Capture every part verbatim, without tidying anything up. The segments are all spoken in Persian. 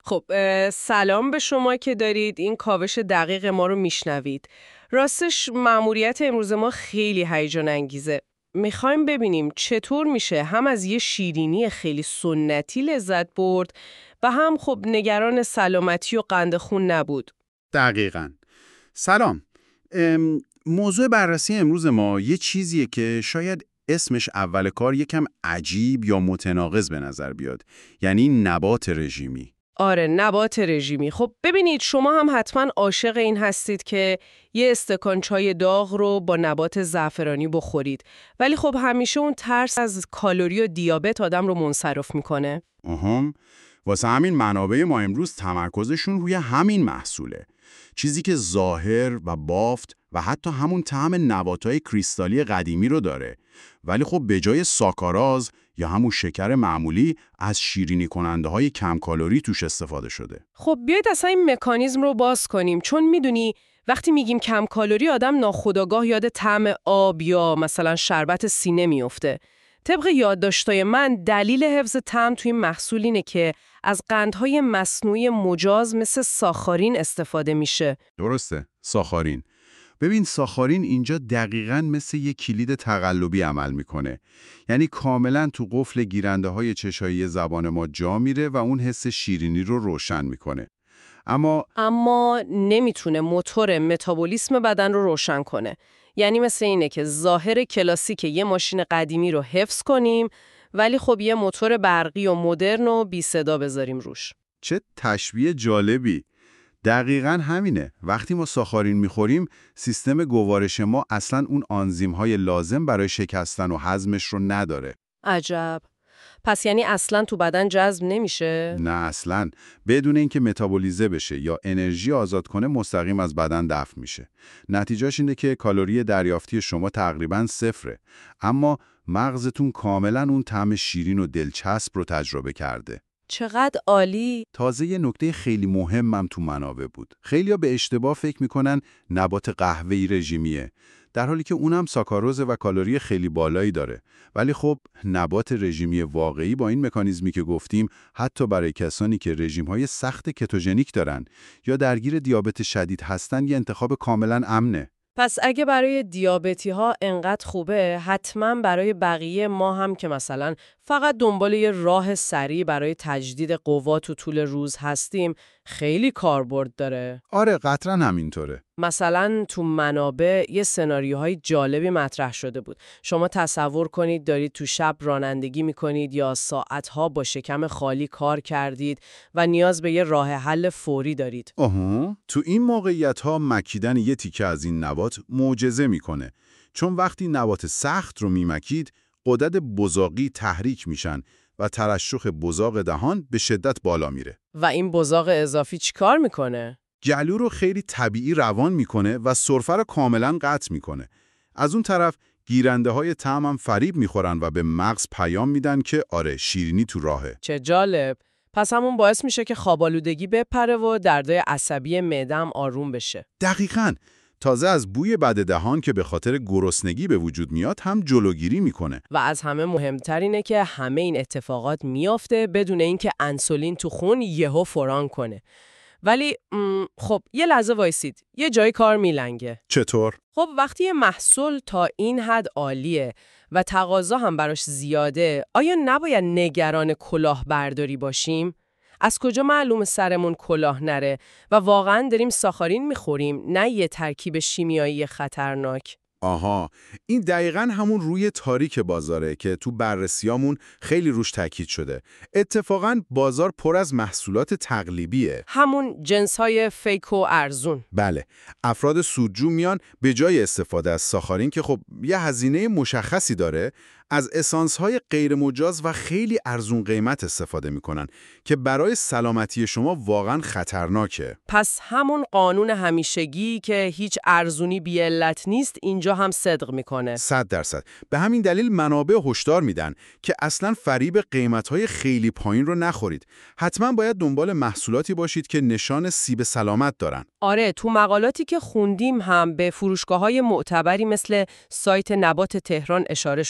خب اه، سلام به شما که دارید این کاوش دقیق ما رو میشنوید. راستش مأموریت امروز ما خیلی هیجان انگیزه. میخوایم ببینیم چطور میشه هم از یه شیرینی خیلی سنتی لذت برد و هم خب نگران سلامتی و قند خون نبود. دقیقاً. سلام. ام، موضوع بررسی امروز ما یه چیزیه که شاید اسمش اول کار یکم عجیب یا متناقض به نظر بیاد. یعنی نبات رژیمی. آره، نبات رژیمی. خب ببینید شما هم حتما عاشق این هستید که یه استکان چای داغ رو با نبات زعفرانی بخورید، ولی خب همیشه اون ترس از کالری و دیابت آدم رو منصرف میکنه. آها. واسه همین منابع ما امروز تمرکزشون روی همین محصوله. چیزی که ظاهر و بافت و حتی همون طعم نباتای کریستالی قدیمی رو داره، ولی خب به جای ساکاراز یا همون شکر معمولی از شیرینی کننده های کم کالری توش استفاده شده. خب بیایید اصلا این مکانیزم رو باز کنیم، چون میدونی وقتی میگیم کم کالری آدم ناخودآگاه یاد طعم آب یا مثلا شربت سینه میفته. طبق یادداشتای من دلیل حفظ طعم توی محصول اینه که از قندهای مصنوعی مجاز مثل ساخارین استفاده میشه. درسته، ساخارین. ببین ساخارین اینجا دقیقاً مثل یک کلید تقلبی عمل میکنه. یعنی کاملاً تو قفل گیرنده های چشایی زبان ما جا میره و اون حس شیرینی رو روشن میکنه. اما اما نمیتونه موتور متابولیسم بدن رو روشن کنه. یعنی مثل اینه که ظاهر کلاسیک یه ماشین قدیمی رو حفظ کنیم، ولی خب یه موتور برقی و مدرن و بی صدا بذاریم روش. چه تشبیه جالبی! دقیقاً همینه. وقتی ما ساخارین میخوریم، سیستم گوارش ما اصلاً اون آنزیم‌های لازم برای شکستن و هضمش رو نداره. عجب. پس یعنی اصلاً تو بدن جذب نمیشه؟ نه اصلاً. بدون اینکه متابولیزه بشه یا انرژی آزاد کنه مستقیم از بدن دفع میشه. نتیجهش اینه که کالری دریافتی شما تقریباً صفره. اما مغزتون کاملاً اون طعم شیرین و دلچسب رو تجربه کرده. چقدر عالی! تازه یه نکته خیلی مهمم تو منابع بود. خیلیا به اشتباه فکر میکنن نبات قهوه‌ای رژیمیه، در حالی که اونم ساکاروز و کالری خیلی بالایی داره. ولی خب نبات رژیمی واقعی با این مکانیزمی که گفتیم حتی برای کسانی که رژیم‌های سخت کتوژنیک دارن یا درگیر دیابت شدید هستن یه انتخاب کاملا امنه. پس اگه برای دیابتی ها انقدر خوبه، حتما برای بقیه ما هم که مثلا فقط دنبال یه راه سریع برای تجدید قوا تو طول روز هستیم خیلی کاربرد داره. آره قطعاً همینطوره. مثلا تو منابع یه سناریوهای جالبی مطرح شده بود. شما تصور کنید دارید تو شب رانندگی میکنید یا ساعتها با شکم خالی کار کردید و نیاز به یه راه حل فوری دارید. آها، تو این موقعیت‌ها مکیدن یه تیکه از این نبات معجزه میکنه. چون وقتی نبات سخت رو میمکید، غدد بزاقی تحریک میشن و ترشح بزاق دهان به شدت بالا میره. و این بزاق اضافی چیکار میکنه؟ گلو رو خیلی طبیعی روان میکنه و سرفه رو کاملا قطع میکنه. از اون طرف گیرنده های طعم هم فریب میخورن و به مغز پیام میدن که آره شیرینی تو راهه. چه جالب. پس همون باعث میشه که خوابالودگی بپره و دردای عصبی معده‌ام آروم بشه. دقیقاً. تازه از بوی بد دهان که به خاطر گرسنگی به وجود میاد هم جلوگیری میکنه. و از همه مهمتر اینه که همه این اتفاقات میافته بدون اینکه انسولین تو خون یهو فوران کنه. ولی م، خب یه لحظه وایسید. یه جای کار میلنگه. چطور؟ خب وقتی یه محصول تا این حد عالیه و تقاضا هم براش زیاده، آیا نباید نگران کلاهبرداری باشیم؟ از کجا معلوم سرمون کلاه نره و واقعاً داریم ساخارین میخوریم، نه یه ترکیب شیمیایی خطرناک؟ آها، این دقیقاً همون روی تاریک بازاره که تو بررسیامون خیلی روش تاکید شده. اتفاقاً بازار پر از محصولات تقلیبیه. همون جنس‌های فیک و ارزون. بله، افراد سودجو میان به جای استفاده از ساخارین که خب یه هزینه مشخصی داره، از اسانس‌های غیر مجاز و خیلی ارزون قیمت استفاده میکنن که برای سلامتی شما واقعاً خطرناکه. پس همون قانون همیشگی که هیچ ارزونی بی علت نیست اینجا هم صدق میکنه. صد درصد. به همین دلیل منابع هشدار میدن که اصلاً فریب قیمت‌های خیلی پایین رو نخورید. حتما باید دنبال محصولاتی باشید که نشان سیب سلامت دارن. آره، تو مقالاتی که خوندیم هم به فروشگاه‌های معتبری مثل سایت نبات تهران اشاره شده بود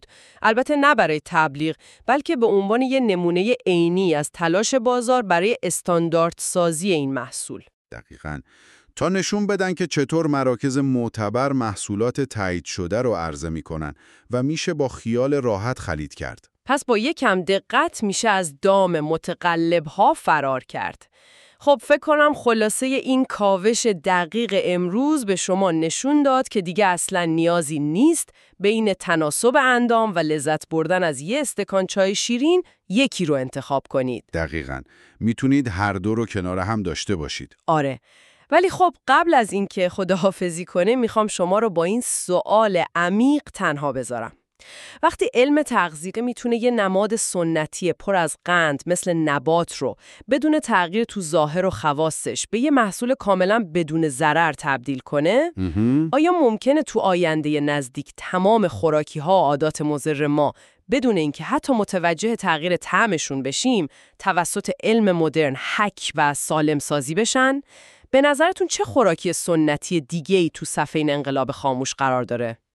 البته نه برای تبلیغ، بلکه به عنوان یه نمونه عینی از تلاش بازار برای استاندارد سازی این محصول. دقیقاً. تا نشون بدن که چطور مراکز معتبر محصولات تایید شده رو عرضه میکنن و میشه با خیال راحت خرید کرد. پس با یک کم دقت میشه از دام متقلب‌ها فرار کرد. خب فکر کنم خلاصه این کاوش دقیق امروز به شما نشون داد که دیگه اصلا نیازی نیست بین تناسب اندام و لذت بردن از یه استکان چای شیرین یکی رو انتخاب کنید. دقیقاً. میتونید هر دو رو کنار هم داشته باشید. آره. ولی خب قبل از اینکه خداحافظی کنه میخوام شما رو با این سوال عمیق تنها بذارم. وقتی علم تغذیه میتونه یه نماد سنتی پر از قند مثل نبات رو بدون تغییر تو ظاهر و خواصش به یه محصول کاملا بدون ضرر تبدیل کنه، آیا ممکنه تو آینده نزدیک تمام خوراکی ها و عادات مضر ما بدون اینکه حتی متوجه تغییر طعمشون بشیم توسط علم مدرن هک و سالم سازی بشن؟ به نظرتون چه خوراکی سنتی دیگه‌ای تو صفحه این انقلاب خاموش قرار داره؟